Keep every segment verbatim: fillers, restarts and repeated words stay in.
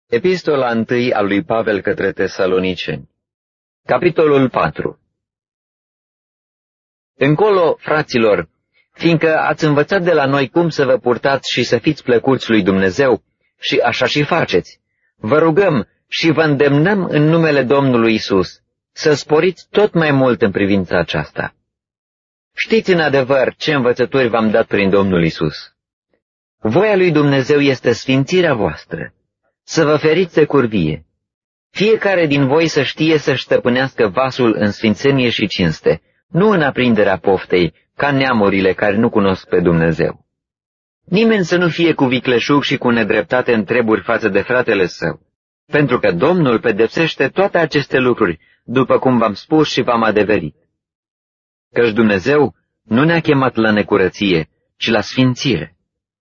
Epistola întâi a lui Pavel către Tesaloniceni. Capitolul patru. Încolo, fraților, fiindcă ați învățat de la noi cum să vă purtați și să fiți plăcuți lui Dumnezeu, și așa și faceți, vă rugăm și vă îndemnăm în numele Domnului Isus să sporiți tot mai mult în privința aceasta. Știți în adevăr ce învățături v-am dat prin Domnul Isus. Voia lui Dumnezeu este sfințirea voastră, să vă feriți de curvie. Fiecare din voi să știe să-și stăpânească vasul în sfințenie și cinste, nu în aprinderea poftei, ca neamurile care nu cunosc pe Dumnezeu. Nimeni să nu fie cu vicleșug și cu nedreptate în treburi față de fratele său, pentru că Domnul pedepsește toate aceste lucruri, după cum v-am spus și v-am adeverit. Căci Dumnezeu nu ne-a chemat la necurăție, ci la sfințire.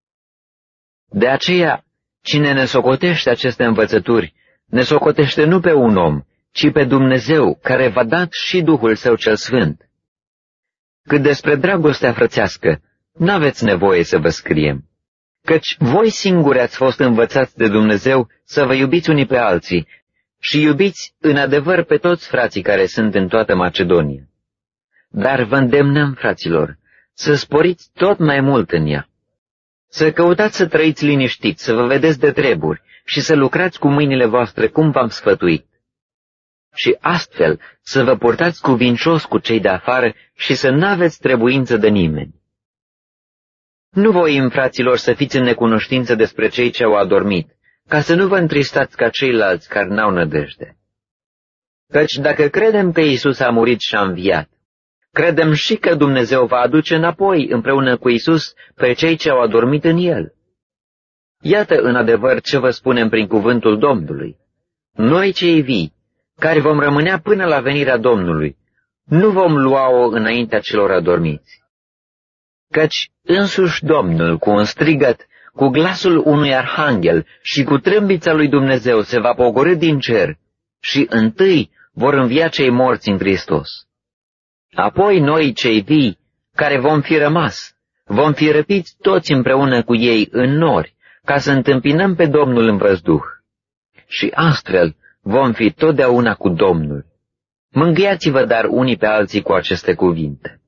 De aceea, cine ne socotește aceste învățături, ne socotește nu pe un om, ci pe Dumnezeu, care v-a dat și Duhul Său cel Sfânt. Cât despre dragostea frățească, n-aveți nevoie să vă scriem, căci voi singuri ați fost învățați de Dumnezeu să vă iubiți unii pe alții și iubiți în adevăr pe toți frații care sunt în toată Macedonia. Dar vă îndemnăm, fraților, să sporiți tot mai mult în ea, să căutați să trăiți liniștiți, să vă vedeți de treburi și să lucrați cu mâinile voastre cum v-am sfătuit. Și astfel să vă purtați cuvincios cu cei de afară și să n-aveți trebuință de nimeni. Nu voim, fraților, să fiți în necunoștință despre cei ce au adormit, ca să nu vă întristați ca ceilalți care n-au nădejde. Căci dacă credem că Iisus a murit și a înviat, credem și că Dumnezeu va aduce înapoi împreună cu Iisus pe cei ce au adormit în El. Iată în adevăr ce vă spunem prin cuvântul Domnului. Noi cei vii, care vom rămânea până la venirea Domnului, nu vom lua-o înaintea celor adormiți. Căci însuși Domnul, cu un strigăt, cu glasul unui arhanghel și cu trâmbița lui Dumnezeu se va pogorî din cer și întâi vor învia cei morți în Hristos. Apoi noi, cei vii, care vom fi rămas, vom fi răpiți toți împreună cu ei în nori, ca să întâmpinăm pe Domnul în văzduh. Și astfel vom fi totdeauna cu Domnul. Mângâiați-vă dar unii pe alții cu aceste cuvinte.